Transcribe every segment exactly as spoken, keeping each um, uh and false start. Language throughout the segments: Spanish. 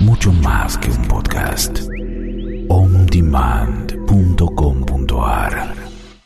mucho más que un podcast. on demand punto com punto a r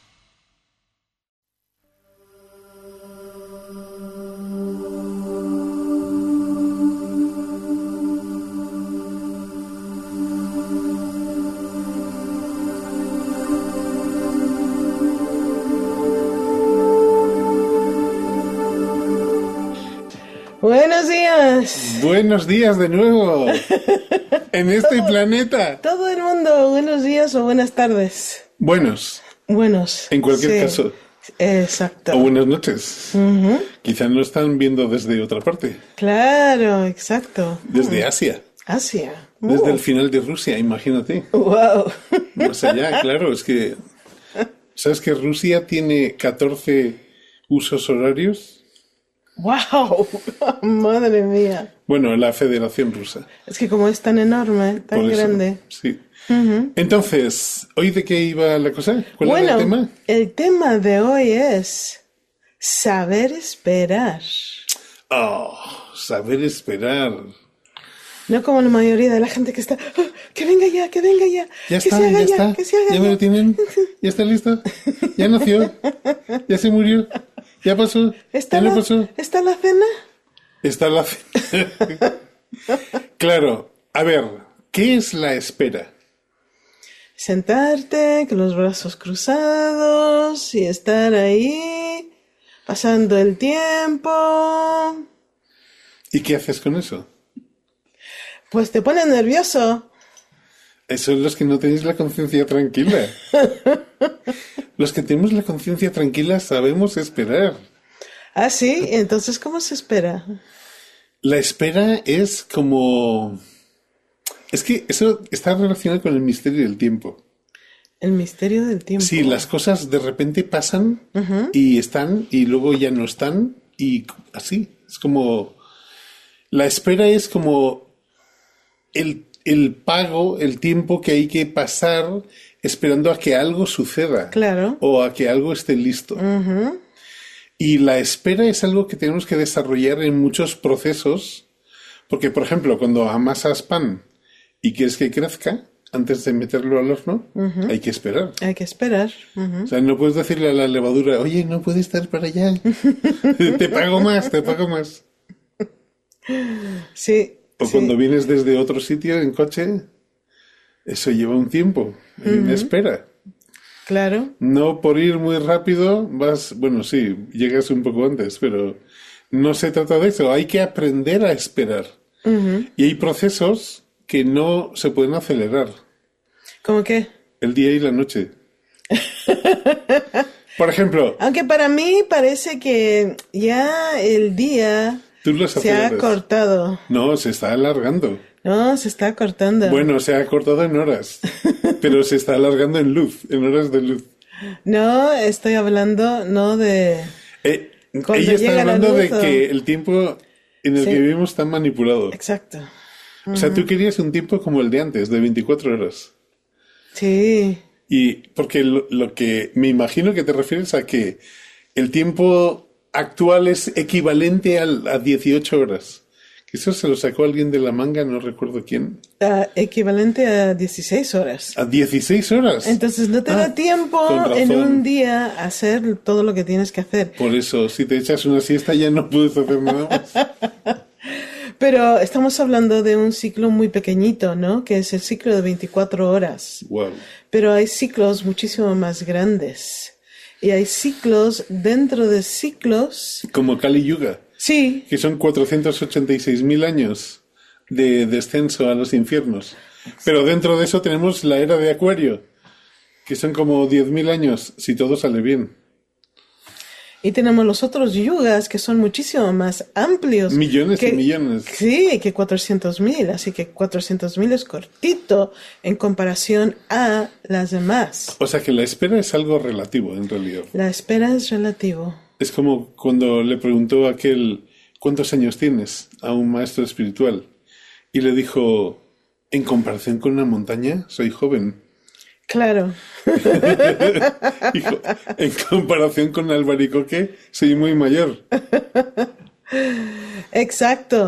Buenos días. Buenos días de nuevo. En este todo, planeta. Todo el mundo, buenos días o buenas tardes. Buenos. Buenos. En cualquier sí. caso. Exacto. O buenas noches. Uh-huh. Quizás no están viendo desde otra parte. Claro, exacto. Desde uh. Asia. Asia. Uh. Desde el final de Rusia, imagínate. Wow. Más allá, claro, es que... ¿Sabes que Rusia tiene catorce usos horarios? ¡Wow! Madre mía. Bueno, la Federación Rusa. Es que como es tan enorme, tan Por eso, grande. Sí. Uh-huh. Entonces, ¿hoy de qué iba la cosa? ¿Cuál bueno, era el tema? El tema de hoy es saber esperar. Oh, saber esperar. No como la mayoría de la gente que está, oh, que venga ya, que venga ya, Ya que está, se haga ya, ya, está. que se haga Ya ya. me lo tienen. Ya está listo. Ya nació. Ya se murió. Ya pasó. ¿Está, ya no la, pasó. ¿Está la cena? Está la Claro. A ver, ¿qué es la espera? Sentarte con los brazos cruzados y estar ahí pasando el tiempo. ¿Y qué haces con eso? Pues te pone nervioso. Esos son los que no tenéis la conciencia tranquila. Los que tenemos la conciencia tranquila sabemos esperar. Ah, sí, entonces ¿cómo se espera? La espera es como... Es que eso está relacionado con el misterio del tiempo. El misterio del tiempo. Sí, las cosas de repente pasan uh-huh. y están y luego ya no están y así. Es como... La espera es como el, el pago, el tiempo que hay que pasar esperando a que algo suceda. Claro. O a que algo esté listo. Uh-huh. Y la espera es algo que tenemos que desarrollar en muchos procesos. Porque, por ejemplo, cuando amasas pan y quieres que crezca, antes de meterlo al horno, uh-huh. hay que esperar. Hay que esperar. Uh-huh. O sea, no puedes decirle a la levadura, oye, no puedes estar para allá. Te pago más, te pago más. Sí. O sí. cuando vienes desde otro sitio en coche, eso lleva un tiempo. Hay uh-huh. una espera. Claro. No por ir muy rápido, vas, bueno, sí, llegas un poco antes, pero no se trata de eso. Hay que aprender a esperar. Uh-huh. Y hay procesos que no se pueden acelerar. ¿Cómo qué? El día y la noche. Por ejemplo... Aunque para mí parece que ya el día tú los se ha cortado. No, se está alargando. No, se está cortando. Bueno, se ha cortado en horas, pero se está alargando en luz, en horas de luz. No, estoy hablando no de... Eh, ella está hablando de o... que el tiempo en el sí. que vivimos está manipulado. Exacto. Uh-huh. O sea, tú querías un tiempo como el de antes, de veinticuatro horas. Sí. Y porque lo, lo que me imagino que te refieres a que el tiempo actual es equivalente al, a dieciocho horas. Que eso se lo sacó alguien de la manga, no recuerdo quién. Uh, equivalente a dieciséis horas. ¿A dieciséis horas? Entonces no te ah, da tiempo en un día a hacer todo lo que tienes que hacer. Por eso, si te echas una siesta ya no puedes hacer nada más. Pero estamos hablando de un ciclo muy pequeñito, ¿no? Que es el ciclo de veinticuatro horas. Wow. Pero hay ciclos muchísimo más grandes. Y hay ciclos dentro de ciclos... Como Kali Yuga. Sí. Que son cuatrocientos ochenta y seis mil años de descenso a los infiernos. Pero dentro de eso tenemos la era de Acuario, que son como diez mil años, si todo sale bien. Y tenemos los otros yugas, que son muchísimo más amplios. Millones que, y millones. Sí, que cuatrocientos mil. Así que cuatrocientos mil es cortito en comparación a las demás. O sea que la espera es algo relativo, en realidad. La espera es relativo. Es como cuando le preguntó a aquel, ¿cuántos años tienes? A un maestro espiritual. Y le dijo, en comparación con una montaña, soy joven. Claro. Dijo, en comparación con Albaricoque, soy muy mayor. Exacto.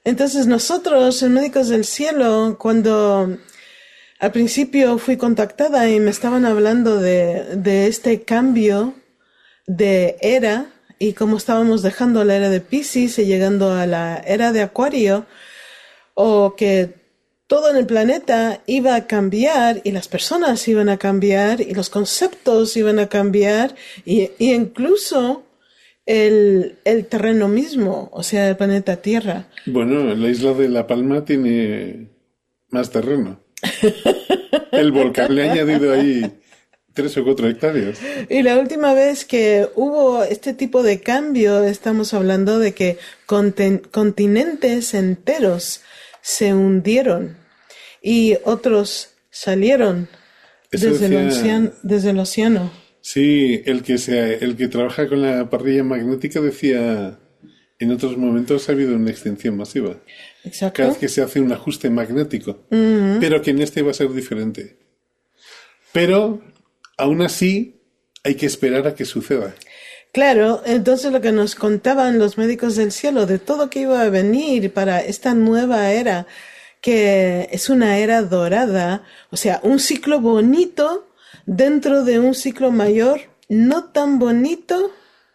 Entonces nosotros, en Médicos del Cielo, cuando al principio fui contactada y me estaban hablando de, de este cambio de era y cómo estábamos dejando la era de Piscis y llegando a la era de Acuario, o que todo en el planeta iba a cambiar y las personas iban a cambiar y los conceptos iban a cambiar y, y incluso el, el terreno mismo, o sea, el planeta Tierra. Bueno, la isla de La Palma tiene más terreno. El volcán le ha añadido ahí tres o cuatro hectáreas. Y la última vez que hubo este tipo de cambio, estamos hablando de que conten- continentes enteros se hundieron y otros salieron Eso desde, el decía- océano, desde el océano. Sí, el que se, el que trabaja con la parrilla magnética decía, en otros momentos ha habido una extinción masiva. Exacto. Cada vez que se hace un ajuste magnético, pero que en este va a ser diferente. Pero, aún así, hay que esperar a que suceda. Claro, entonces lo que nos contaban los Médicos del Cielo de todo que iba a venir para esta nueva era, que es una era dorada, o sea, un ciclo bonito dentro de un ciclo mayor, no tan bonito,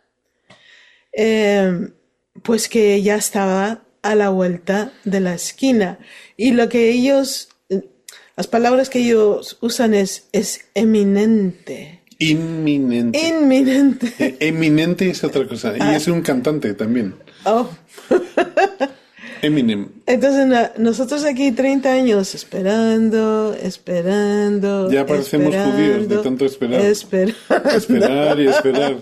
eh, pues que ya estaba a la vuelta de la esquina. Y lo que ellos, las palabras que ellos usan es, es eminente. Inminente. Inminente. Eh, Eminente es otra cosa. Y es un cantante también. Oh. Eminem. Entonces na- nosotros aquí treinta años esperando, esperando. Ya parecemos esperando, judíos de tanto esperar. Esperando. Esperar y esperar.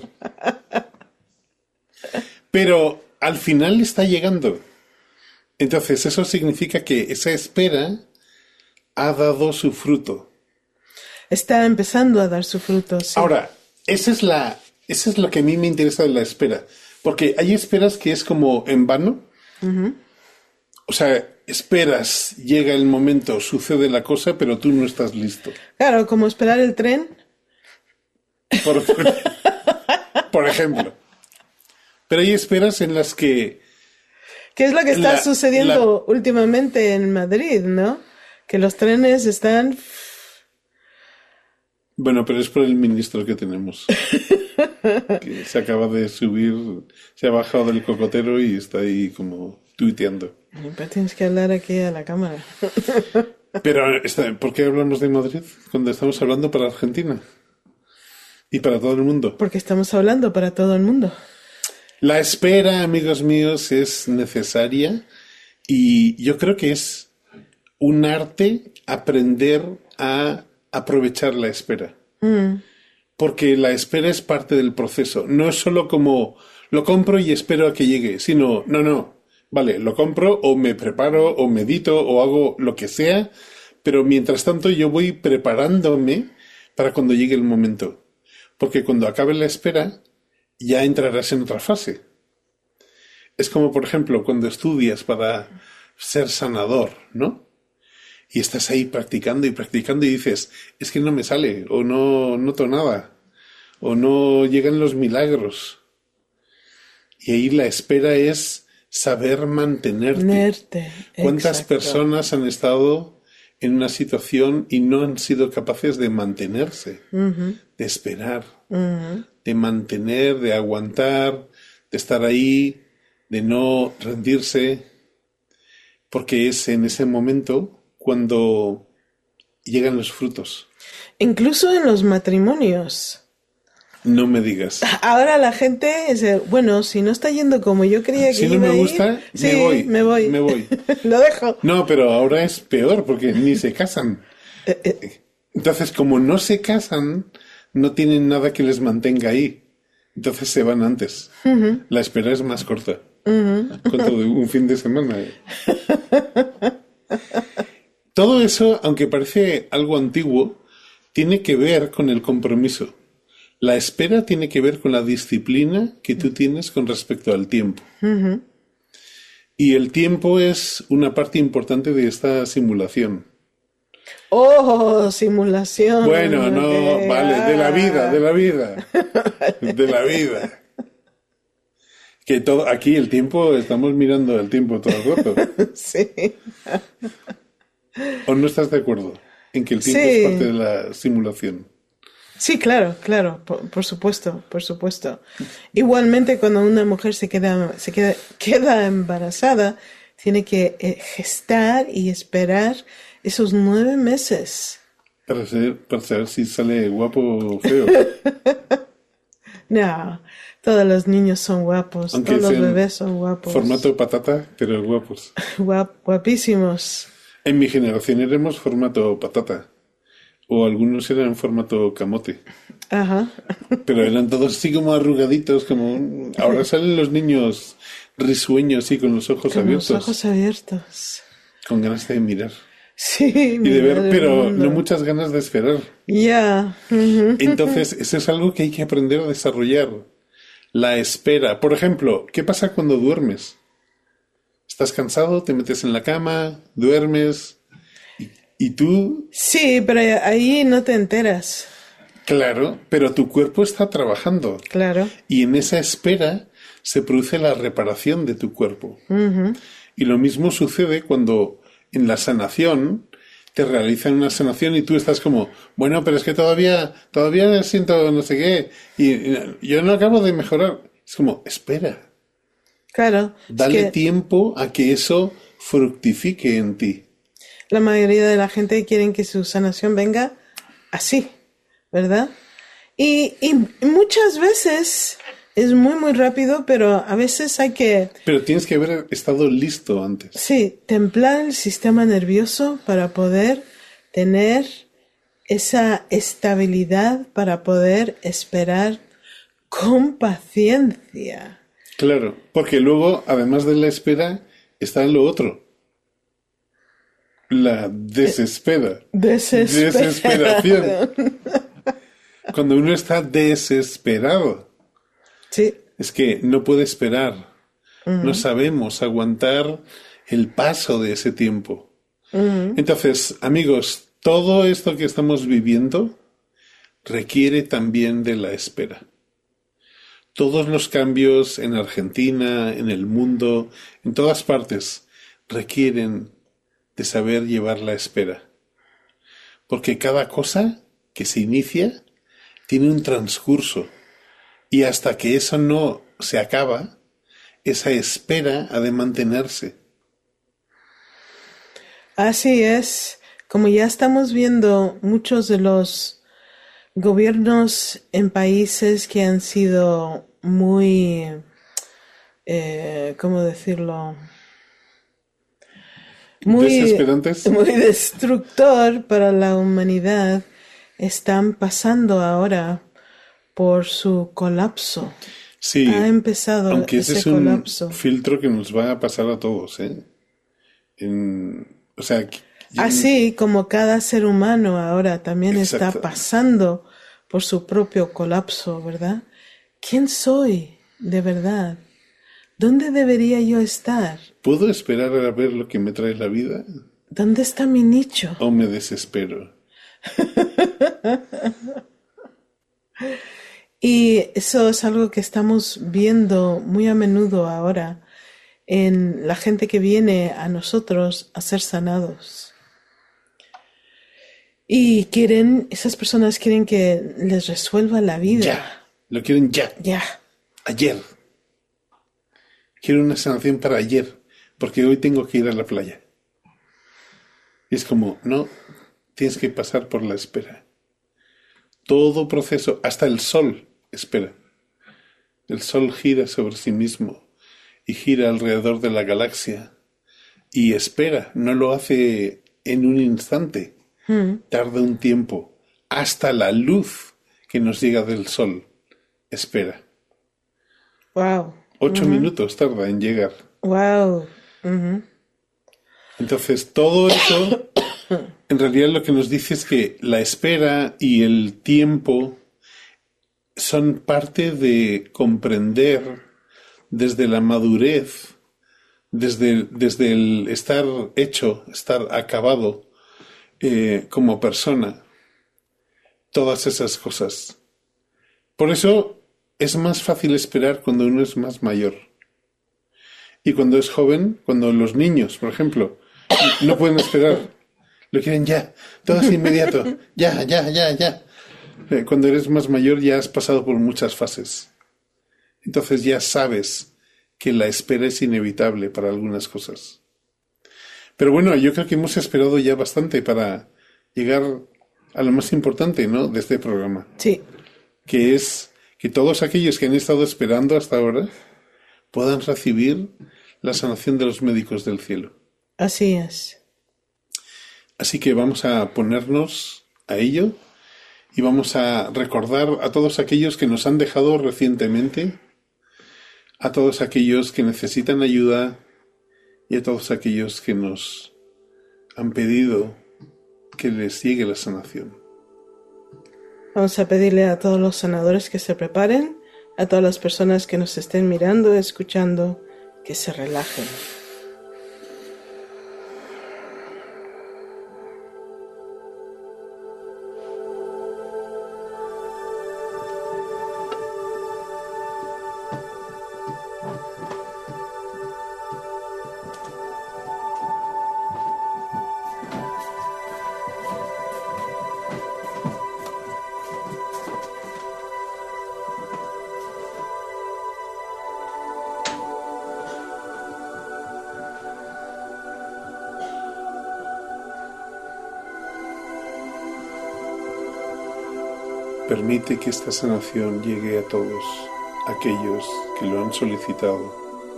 Pero al final está llegando. Entonces eso significa que esa espera ha dado su fruto. Está empezando a dar su fruto. Sí. Ahora, esa es la, esa es lo que a mí me interesa de la espera. Porque hay esperas que es como en vano. O sea, esperas, llega el momento, sucede la cosa, pero tú no estás listo. Claro, como esperar el tren. Por, por ejemplo. Pero hay esperas en las que... ¿Qué es lo que está La- sucediendo últimamente en Madrid, no? Que los trenes están... Bueno, pero es por el ministro que tenemos. Que se acaba de subir, se ha bajado del cocotero y está ahí como tuiteando. Pero tienes que hablar aquí a la cámara. Pero, está- ¿por qué hablamos de Madrid cuando estamos hablando para Argentina? Y para todo el mundo. Porque estamos hablando para todo el mundo. La espera, amigos míos, es necesaria y yo creo que es un arte aprender a aprovechar la espera. Porque la espera es parte del proceso. No es solo como lo compro y espero a que llegue, sino, no, no, vale, lo compro o me preparo o medito o hago lo que sea, pero mientras tanto yo voy preparándome para cuando llegue el momento. Porque cuando acabe la espera, ya entrarás en otra fase. Es como, por ejemplo, cuando estudias para ser sanador, ¿no? Y estás ahí practicando y practicando y dices, es que no me sale, o no noto nada, o no llegan los milagros. Y ahí la espera es saber mantenerte. Tenerte. ¿Cuántas Exacto. personas han estado en una situación y no han sido capaces de mantenerse, de esperar, de mantener, de aguantar, de estar ahí, de no rendirse? Porque es en ese momento cuando llegan los frutos. Incluso en los matrimonios. No me digas. Ahora la gente dice, bueno, si no está yendo como yo creía que Si no iba me a ir, gusta, sí, me voy, me voy. me voy. Lo dejo. No, pero ahora es peor porque ni se casan. Eh, eh, Entonces, como no se casan, no tienen nada que les mantenga ahí. Entonces se van antes. La espera es más corta. ¿Cuánto de un fin de semana? Todo eso, aunque parece algo antiguo, tiene que ver con el compromiso. La espera tiene que ver con la disciplina que tú tienes con respecto al tiempo. Y el tiempo es una parte importante de esta simulación. Oh, simulación. Bueno, no, de- vale, de la vida, de la vida, de la vida. Que todo, aquí el tiempo, estamos mirando el tiempo todo el rato. Sí. ¿O no estás de acuerdo en que el tiempo Sí. es parte de la simulación? Sí, claro, claro, por, por supuesto, por supuesto. Igualmente, cuando una mujer se queda, se queda, queda embarazada, tiene que eh, gestar y esperar esos nueve meses. Para, ser, para saber si sale guapo o feo. No, todos los niños son guapos, Aunque todos los sean bebés son guapos. Formato patata, pero guapos. Guap, guapísimos. En mi generación éramos formato patata. O algunos eran formato camote. Ajá. Pero eran todos así como arrugaditos, como... Ahora salen los niños risueños, así, con los ojos Con abiertos. los ojos abiertos. Con ganas de mirar. Sí, Y de ver, pero mundo. no muchas ganas de esperar. Ya. Ujú. Entonces, eso es algo que hay que aprender a desarrollar. La espera. Por ejemplo, ¿qué pasa cuando duermes? Estás cansado, te metes en la cama, duermes, y, y tú, Sí, pero ahí no te enteras. claro, pero tu cuerpo está trabajando. Claro. Y en esa espera se produce la reparación de tu cuerpo. Ujú. Y lo mismo sucede cuando en la sanación te realizan una sanación y tú estás como, bueno, pero es que todavía, todavía siento no sé qué, y, y yo no acabo de mejorar. Es como, espera, Claro. dale Es que tiempo a que eso fructifique en ti. la mayoría de la gente quieren que su sanación venga así, ¿verdad? Y, y muchas veces es muy, muy rápido, pero a veces hay que, Pero tienes que haber estado listo antes. sí, templar el sistema nervioso para poder tener esa estabilidad, para poder esperar con paciencia. Claro, porque luego, además de la espera, está lo otro. La desespera. Desesperación. Desesperación. Cuando uno está desesperado, Sí, es que no puede esperar. No sabemos aguantar el paso de ese tiempo. Entonces, amigos, todo esto que estamos viviendo requiere también de la espera. Todos los cambios en Argentina, en el mundo, en todas partes, requieren de saber llevar la espera. Porque cada cosa que se inicia tiene un transcurso. Y hasta que eso no se acaba, esa espera ha de mantenerse. así es. Como ya estamos viendo, muchos de los gobiernos en países que han sido muy, eh, ¿cómo decirlo? Muy, Desesperantes. muy destructor para la humanidad, están pasando ahora por su colapso. Sí, Ha empezado aunque ese ese es un colapso. filtro que nos va a pasar a todos, ¿eh? En- o sea, que- Así como cada ser humano ahora también está Exacto. pasando por su propio colapso, ¿verdad? ¿Quién soy de verdad? ¿Dónde debería yo estar? ¿puedo esperar a ver lo que me trae la vida? ¿Dónde está mi nicho? ¿O me desespero? Y eso es algo que estamos viendo muy a menudo ahora en la gente que viene a nosotros a ser sanados. Y quieren, esas personas quieren que les resuelva la vida. Ya. Lo quieren ya. Ya. Ayer. Quiero una sanación para ayer, porque hoy tengo que ir a la playa. Y es como, no, tienes que pasar por la espera. Todo proceso, hasta el sol, espera. El sol gira sobre sí mismo y gira alrededor de la galaxia y espera, no lo hace en un instante, tarda un tiempo, hasta la luz que nos llega del sol, espera. Wow. Ocho minutos tarda en llegar. Wow. Entonces, todo eso, en realidad lo que nos dice es que la espera y el tiempo son parte de comprender desde la madurez, desde, desde el estar hecho, estar acabado eh, como persona, todas esas cosas. Por eso es más fácil esperar cuando uno es más mayor. Y cuando es joven, cuando los niños, por ejemplo, no pueden esperar, lo quieren ya, todo es inmediato, ya, ya, ya, ya. Eh, Cuando eres más mayor ya has pasado por muchas fases. Entonces ya sabes que la espera es inevitable para algunas cosas. Pero bueno, yo creo que hemos esperado ya bastante para llegar a lo más importante, ¿no?, de este programa, Sí, que es que todos aquellos que han estado esperando hasta ahora puedan recibir la sanación de los médicos del cielo. así es. Así que vamos a ponernos a ello y vamos a recordar a todos aquellos que nos han dejado recientemente, a todos aquellos que necesitan ayuda y a todos aquellos que nos han pedido que les llegue la sanación. Vamos a pedirle a todos los sanadores que se preparen, a todas las personas que nos estén mirando, escuchando, que se relajen. Permite que esta sanación llegue a todos aquellos que lo han solicitado,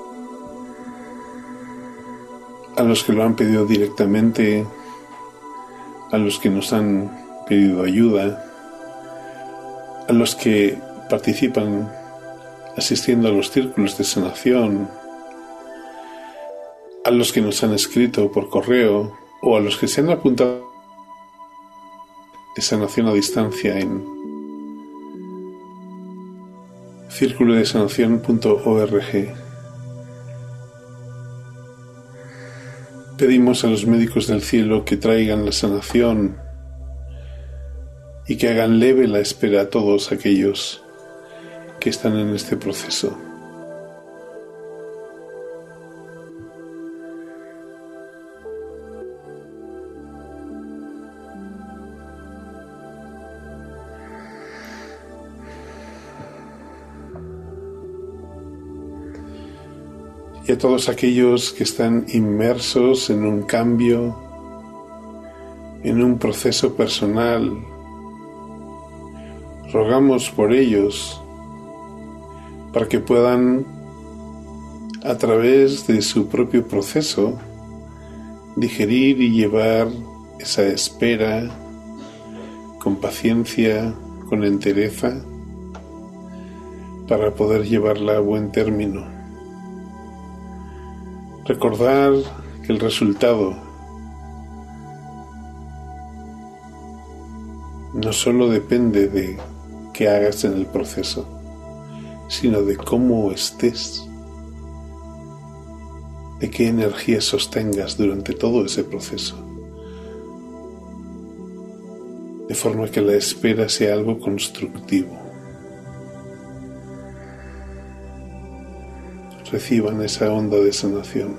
a los que lo han pedido directamente, a los que nos han pedido ayuda, a los que participan asistiendo a los círculos de sanación, a los que nos han escrito por correo o a los que se han apuntado de sanación a distancia en círculo de sanación punto org. Pedimos a los médicos del cielo que traigan la sanación y que hagan leve la espera a todos aquellos que están en este proceso. Y a todos aquellos que están inmersos en un cambio, en un proceso personal, rogamos por ellos para que puedan, a través de su propio proceso, digerir y llevar esa espera con paciencia, con entereza, para poder llevarla a buen término. Recordar que el resultado no solo depende de qué hagas en el proceso, sino de cómo estés, de qué energía sostengas durante todo ese proceso, de forma que la espera sea algo constructivo. Reciban esa onda de sanación.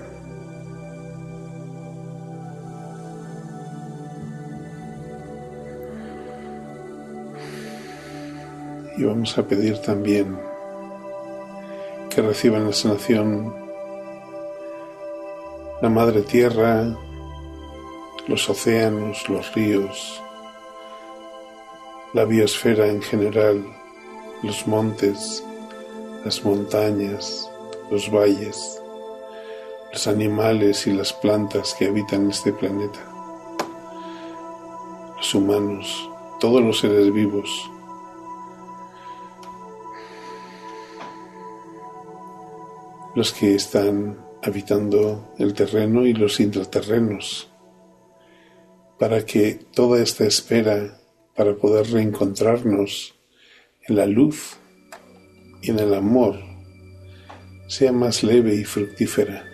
Y vamos a pedir también que reciban la sanación la Madre Tierra, los océanos, los ríos, la biosfera en general, los montes, las montañas, los valles, los animales y las plantas que habitan este planeta, los humanos, todos los seres vivos, los que están habitando el terreno y los intraterrenos, para que toda esta espera para poder reencontrarnos en la luz y en el amor sea más leve y fructífera.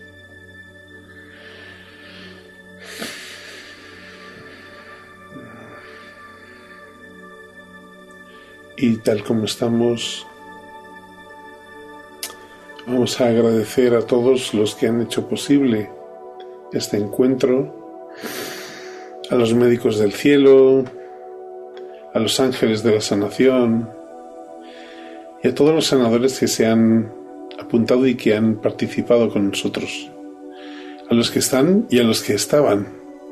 Y tal como estamos, Vamos a agradecer a todos los que han hecho posible este encuentro, a los médicos del cielo, a los ángeles de la sanación y a todos los sanadores que se han apuntado y que han participado con nosotros, a los que están y a los que estaban.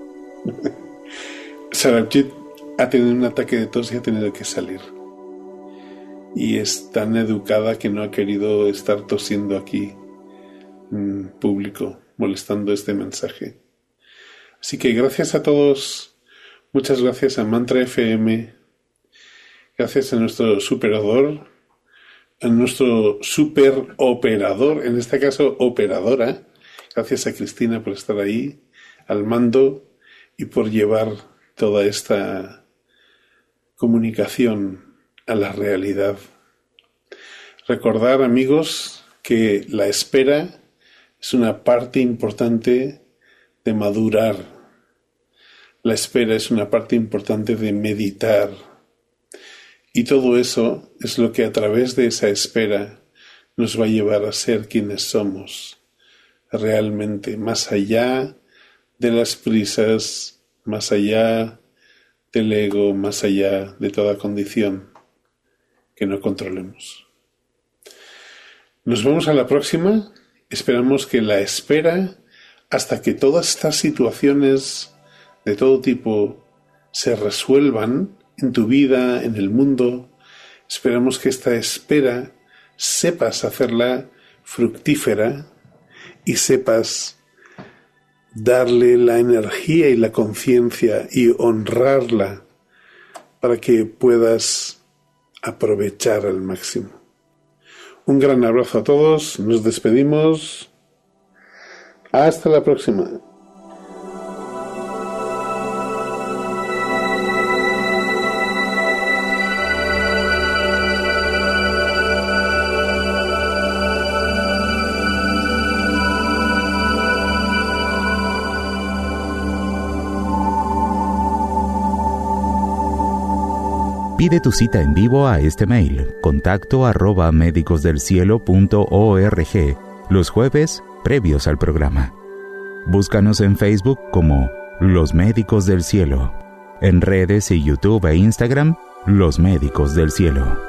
Sarabjit ha tenido un ataque de tos y ha tenido que salir. Y es tan educada que no ha querido estar tosiendo aquí en público, molestando este mensaje. Así que gracias a todos, muchas gracias a Mantra F M, gracias a nuestro superador, a nuestro superoperador, en este caso operadora, gracias a Cristina por estar ahí, al mando y por llevar toda esta comunicación a la realidad. Recordar, amigos, que la espera es una parte importante de madurar. La espera es una parte importante de meditar. Y todo eso es lo que a través de esa espera nos va a llevar a ser quienes somos, realmente, más allá de las prisas, más allá del ego, más allá de toda condición que no controlemos. Nos vemos a la próxima. Esperamos que la espera hasta que todas estas situaciones de todo tipo se resuelvan en tu vida, en el mundo. Esperamos que esta espera sepas hacerla fructífera y sepas darle la energía y la conciencia y honrarla para que puedas aprovechar al máximo. Un gran abrazo a todos, nos despedimos. Hasta la próxima. Pide tu cita en vivo a este mail, contacto arroba médicosdelcielo punto org, los jueves previos al programa. Búscanos en Facebook como Los Médicos del Cielo, en redes y YouTube e Instagram, Los Médicos del Cielo.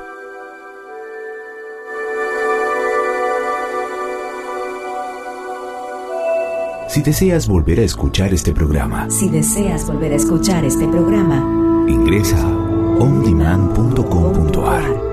Si deseas volver a escuchar este programa, Si deseas volver a escuchar este programa, ingresa a on demand punto com punto a r.